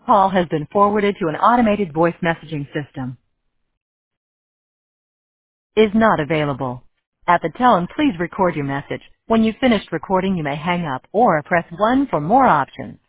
Call has been forwarded to an automated voice messaging system. Is not available. At the tone, please record your message. When you've finished recording, you may hang up or press 1 for more options.